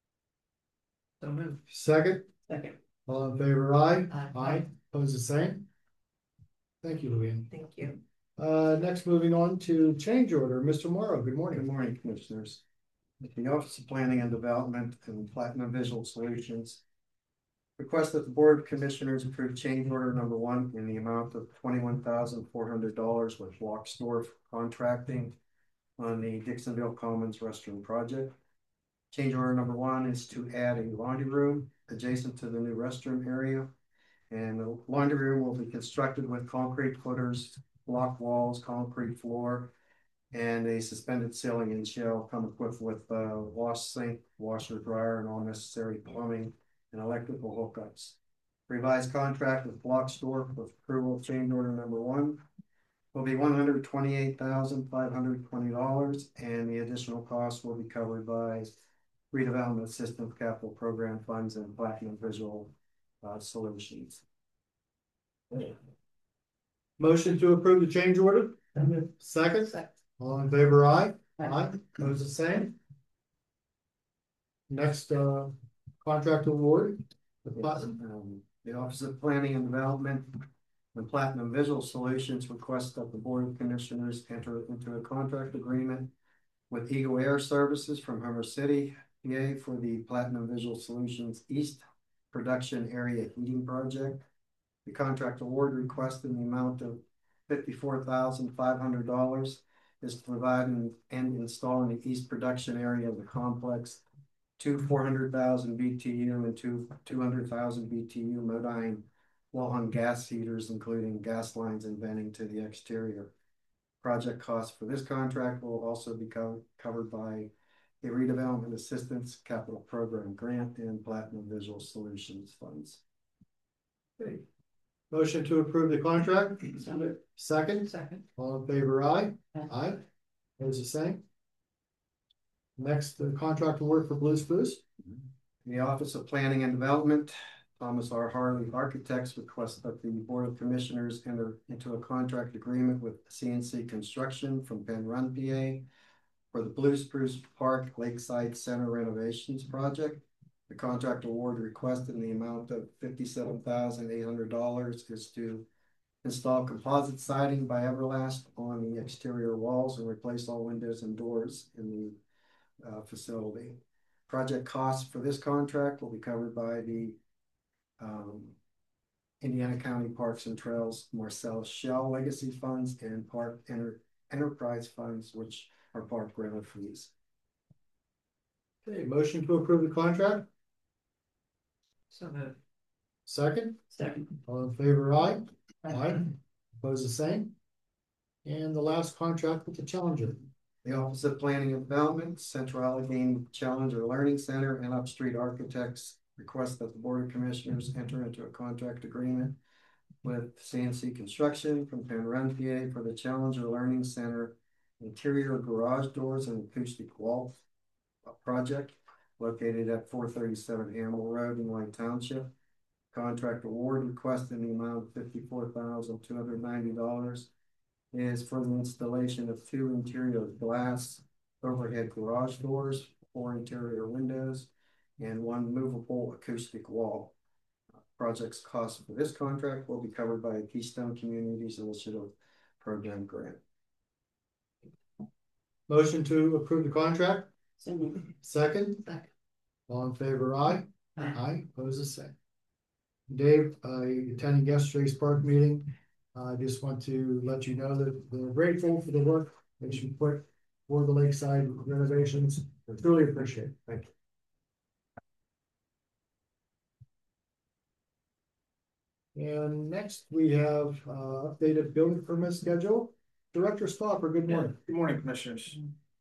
So moved. Second? Second. All in favor, aye? Aye. Aye. Opposed, the same? Thank you, Louise. Thank you. Next, moving on to change order. Mr. Morrow, good morning. Good morning, Commissioners. The Office of Planning and Development and Platinum Visual Solutions request that the Board of Commissioners approve change order number 1 in the amount of $21,400 with Locksdorf Contracting on the Dixonville Commons restroom project. Change order number 1 is to add a laundry room adjacent to the new restroom area. And the laundry room will be constructed with concrete footers, block walls, concrete floor, and a suspended ceiling and shell, come equipped with wash sink, washer, dryer, and all necessary plumbing and electrical hookups. Revised contract with Locksdorf with approval of change order number 1 will be $128,520, and the additional cost will be covered by Redevelopment Assistance Capital Program funds and Platinum Visual Solutions. Motion to approve the change order? Second? Second. All in favor, aye? Aye. Opposed, the same? Next, contract award. The Office of Planning and Development and Platinum Visual Solutions request that the Board of Commissioners enter into a contract agreement with Eagle Air Services from Hummer City, PA for the Platinum Visual Solutions East Production Area Heating Project. The contract award request in the amount of $54,500 is to provide and install in the East Production Area of the complex 2 400,000 BTU and 200,000 BTU Modine wall-hung gas heaters, including gas lines and venting to the exterior. Project costs for this contract will also be covered by a Redevelopment Assistance Capital Program grant and Platinum Visual Solutions funds. Okay. Motion to approve the contract? Second? Second. All in favor, aye? Aye. Opposed, the same? Next, the contract award for Blues Foods. The Office of Planning and Development, Thomas R. Harley Architects, requests that the Board of Commissioners enter into a contract agreement with CNC Construction from Penn Run, PA for the Blue Spruce Park Lakeside Center renovations project. The contract award requested in the amount of $57,800 is to install composite siding by Everlast on the exterior walls and replace all windows and doors in the facility. Project costs for this contract will be covered by the Indiana County Parks and Trails Marcellus Shell Legacy Funds and Park Enterprise Funds, which are park rental fees. Okay, motion to approve the contract? So moved. Second? Second. All in favor, aye? Aye. Opposed, the same? And the last contract with the Challenger. The Office of Planning and Development, Central Allegheny Challenger Learning Center, and Upstreet Architects request that the Board of Commissioners enter into a contract agreement with CNC Construction from Penn Run, PA for the Challenger Learning Center interior garage doors and acoustic wall project located at 437 Hamel Road in White Township. Contract award request in the amount of $54,290 is for the installation of 2 interior glass overhead garage doors, 4 interior windows, and 1 movable acoustic wall. Project's cost for this contract will be covered by a Keystone Communities Initiative program grant. Motion to approve the contract? Second. Second? All in favor, aye? Aye. Opposed, the same. Dave, attending yesterday's park meeting, I just want to let you know that we're grateful for the work that you put for the lakeside renovations. I truly appreciate it. Thank you. And next we have updated building permit schedule. Director Stopper, good morning. Good morning, Commissioners.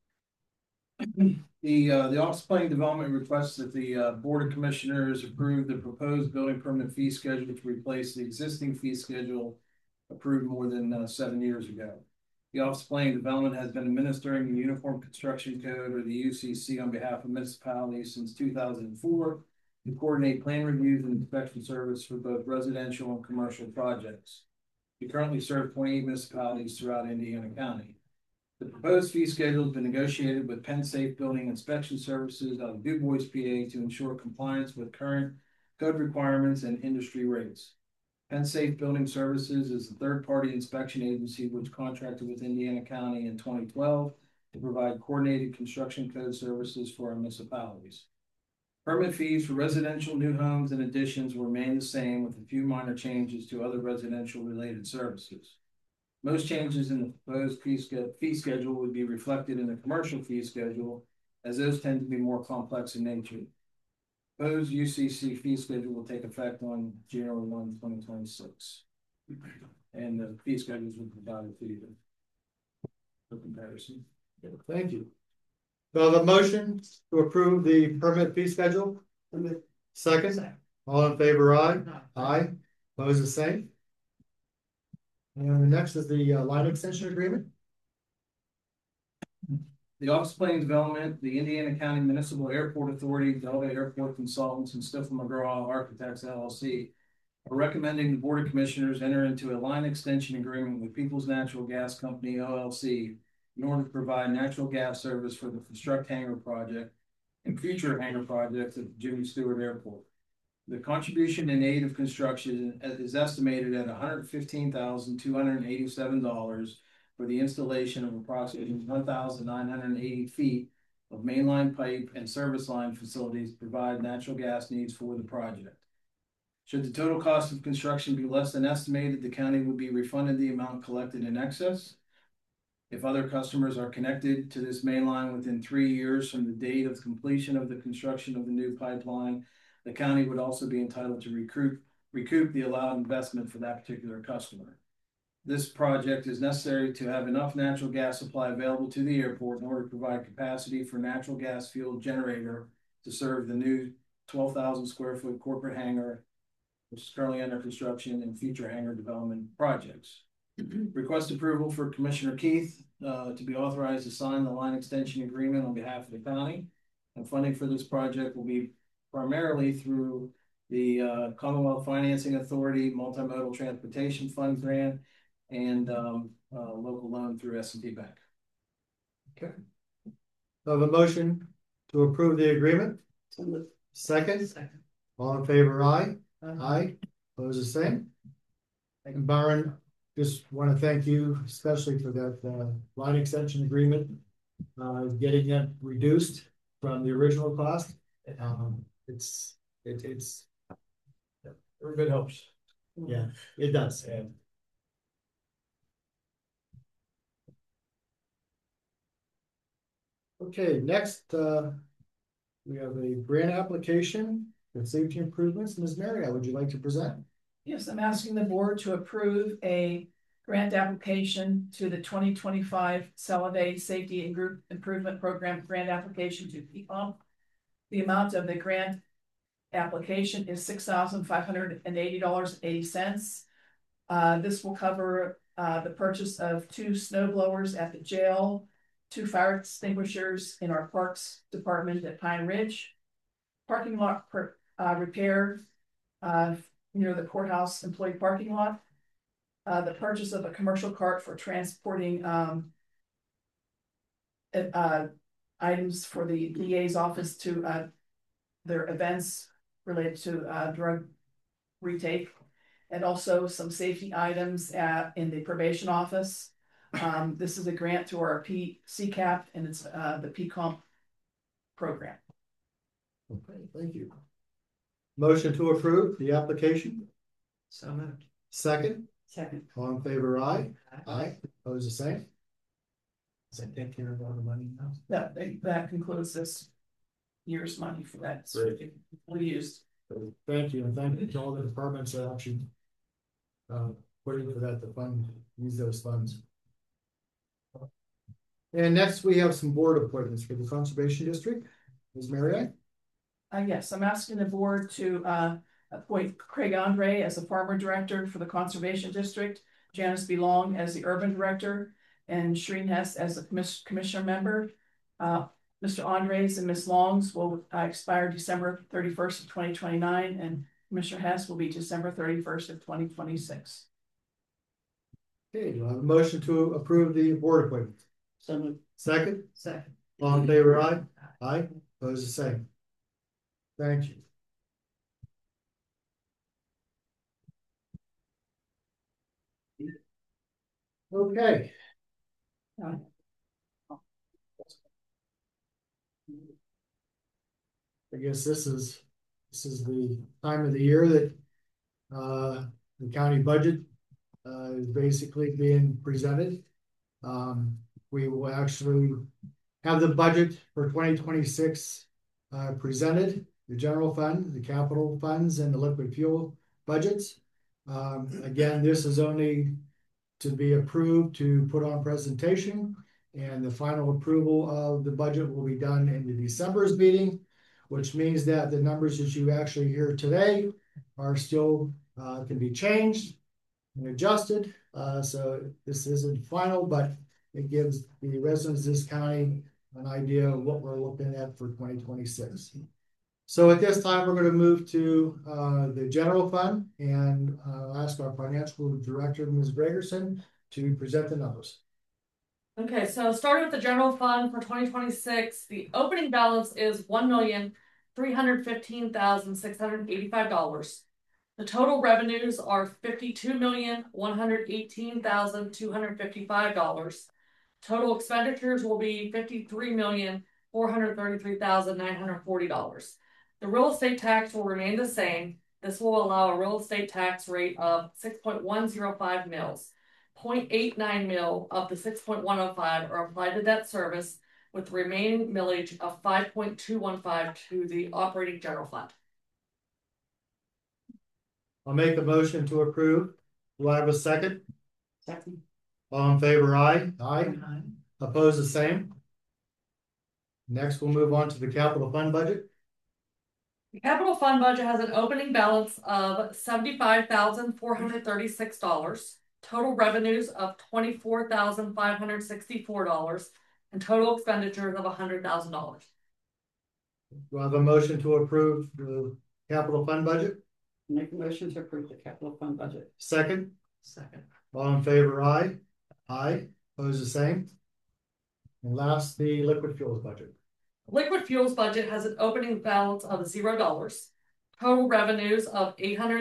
The Office of Planning Development requests that the Board of Commissioners approve the proposed building permit fee schedule to replace the existing fee schedule approved more than 7 years ago. The Office of Planning Development has been administering the Uniform Construction Code, or the UCC, on behalf of municipalities since 2004 to coordinate plan reviews and inspection service for both residential and commercial projects. We currently serve 28 municipalities throughout Indiana County. The proposed fee schedule has been negotiated with Penn Safe Building Inspection Services out of Du Bois, PA, to ensure compliance with current code requirements and industry rates. Penn Safe Building Services is the third-party inspection agency which contracted with Indiana County in 2012 to provide coordinated construction code services for our municipalities. Permit fees for residential new homes and additions will remain the same, with a few minor changes to other residential related services. Most changes in the proposed fee schedule would be reflected in the commercial fee schedule, as those tend to be more complex in nature. Proposed UCC fee schedule will take effect on January 1, 2026. And the fee schedules will be provided to you for comparison. Thank you. So the motion to approve the permit fee schedule? Second? All in favor, aye? Aye. Opposed, the same? And the next is the line extension agreement. The Office of Planning Development, the Indiana County Municipal Airport Authority, Delta Airport Consultants, and Stifel McGraw Architects LLC are recommending the Board of Commissioners enter into a line extension agreement with Peoples Natural Gas Company LLC in order to provide natural gas service for the Construct Hangar project and future hangar projects at Jimmy Stewart Airport. The contribution in aid of construction is estimated at $115,287 for the installation of approximately 1,980 feet of mainline pipe and service line facilities to provide natural gas needs for the project. Should the total cost of construction be less than estimated, the county would be refunded the amount collected in excess. If other customers are connected to this mainline within 3 years from the date of completion of the construction of the new pipeline, the county would also be entitled to recoup the allowed investment for that particular customer. This project is necessary to have enough natural gas supply available to the airport in order to provide capacity for natural gas fueled generator to serve the new 12,000 square foot corporate hangar, which is currently under construction, and future hangar development projects. Request approval for Commissioner Keith to be authorized to sign the line extension agreement on behalf of the county. And funding for this project will be primarily through the Commonwealth Financing Authority Multimodal Transportation Fund grant and local loan through S&T Bank. Okay. I have a motion to approve the agreement. Second? All in favor, aye? Aye. Opposed, the same? And Byron, just want to thank you especially for that line extension agreement. getting it reduced from the original cost. It's Every bit helps. yeah, it does. Okay, next, we have a grant application for safety improvements. Ms. Marriott, would you like to present? Yes, I'm asking the board to approve a grant application to the 2025 Solid Safety and Group Improvement Program grant application to PPOM. The amount of the grant application is $6,580.80. This will cover the purchase of 2 snow blowers at the jail, 2 fire extinguishers in our Parks Department at Pine Ridge, parking lot repair near the courthouse employee parking lot, the purchase of a commercial cart for transporting items for the DA's office to their events related to drug retake, and also some safety items in the probation office. This is a grant to our CCAP, and it's the PCOMP program. Okay, thank you. Motion to approve the application. So moved. Second. Second. All in favor, aye. Aye. Opposed, the same. Does that take care of all the money now? That concludes this year's money for that. Great. We used. Thank you, and thank you to all the departments that actually putting for that to use those funds. And next we have some board appointments for the Conservation District. Ms. Marriott? Yes, I'm asking the board to appoint Craig Andre as the farmer director for the Conservation District, Janice B. Long as the urban director, and Shreen Hess as the commissioner member. Mr. Andres and Ms. Longs will expire December 31st of 2029, and Commissioner Hess will be December 31st of 2026. Okay, do I have a motion to approve the board appointment? So moved. Second? Second. All in favor, aye? Aye. Opposed, the same. Thank you. Okay. I guess this is the time of the year that the county budget is basically being presented. We will actually have the budget for 2026 presented, the general fund, the capital funds, and the liquid fuel budgets. Again, this is only to be approved to put on presentation, and the final approval of the budget will be done in the December's meeting, which means that the numbers that you actually hear today are still can be changed and adjusted. So this isn't final, but it gives the residents of this county an idea of what we're looking at for 2026. So at this time, we're going to move to the general fund, and ask our financial director, Ms. Gregerson, to present the numbers. Okay, so starting with the general fund for 2026, the opening balance is $1,315,685. The total revenues are $52,118,255. Total expenditures will be $53,433,940. The real estate tax will remain the same. This will allow a real estate tax rate of 6.105 mils. 0.89 mil of the 6.105 are applied to debt service, with the remaining millage of 5.215 to the operating general fund. I'll make the motion to approve. Do I have a second? Second. All in favor, aye? Aye. Opposed, the same. Next, we'll move on to the capital fund budget. The capital fund budget has an opening balance of $75,436, total revenues of $24,564, and total expenditures of $100,000. Do I have a motion to approve the capital fund budget? Make a motion to approve the capital fund budget. Second? Second. All in favor, aye? Aye. Opposed, the same. And last, the liquid fuels budget. Liquid fuels budget has an opening balance of $0, total revenues of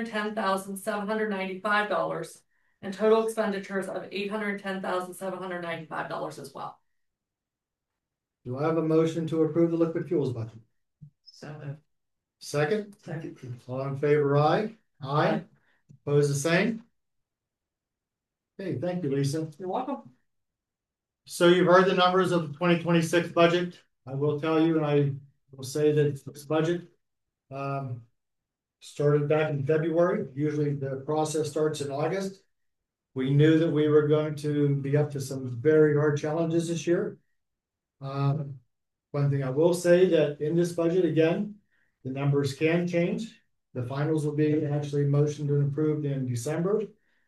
$810,795, and total expenditures of $810,795 as well. Do I have a motion to approve the liquid fuels budget? So, Second? second. All in favor, aye? Aye. Opposed, the same? Okay, thank you, Lisa. You're welcome. So you've heard the numbers of the 2026 budget. I will tell you, and I will say that this budget started back in February. Usually the process starts in August. We knew that we were going to be up to some very hard challenges this year. One thing I will say that in this budget, again, the numbers can change. The finals will be actually motioned and approved in December.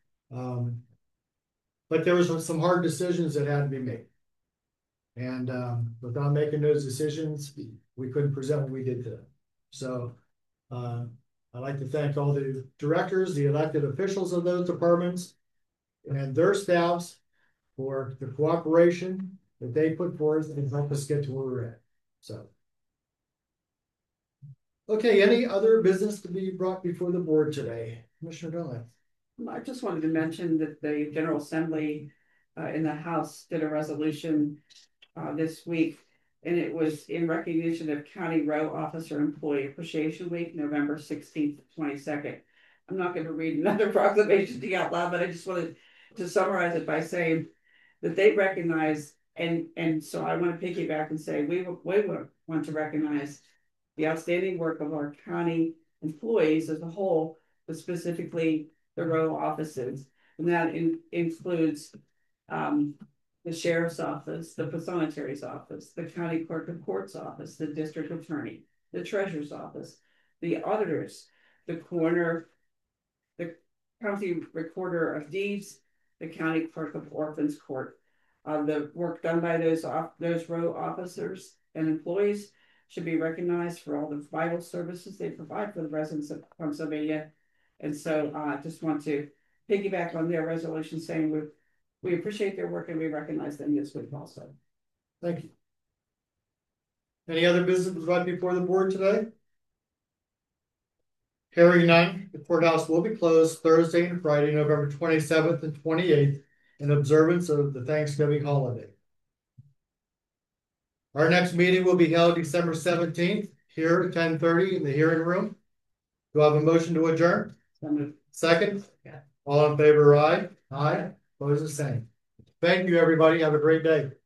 But there was some hard decisions that had to be made. And without making those decisions, we couldn't present what we did today. So I'd like to thank all the directors, the elected officials of those departments, and their staffs for the cooperation that they put forth and help us get to where we're at. So, okay, any other business to be brought before the board today? Commissioner Dunlap. I just wanted to mention that the General Assembly in the House did a resolution this week, and it was in recognition of County Row Officer Employee Appreciation Week, November 16th to 22nd. I'm not going to read another proclamation to you out loud, but I just wanted to summarize it by saying that they recognize, and so I want to piggyback and say we want to recognize the outstanding work of our county employees as a whole, but specifically the row offices, and that includes the sheriff's office, the pathonetary's office, the county clerk of court's office, the district attorney, the treasurer's office, the auditors, the coroner, the county recorder of deeds, the county clerk of orphans court. The work done by those row officers and employees should be recognized for all the vital services they provide for the residents of Pennsylvania. And so I just want to piggyback on their resolution saying we appreciate their work and we recognize them this week also. Thank you. Any other business brought before the board today? Hearing none, the courthouse will be closed Thursday and Friday, November 27th and 28th, in observance of the Thanksgiving holiday. Our next meeting will be held December 17th here at 10:30 in the hearing room. Do I have a motion to adjourn? Second? Yeah. All in favor, aye? Aye. Opposed, the same. Thank you, everybody. Have a great day.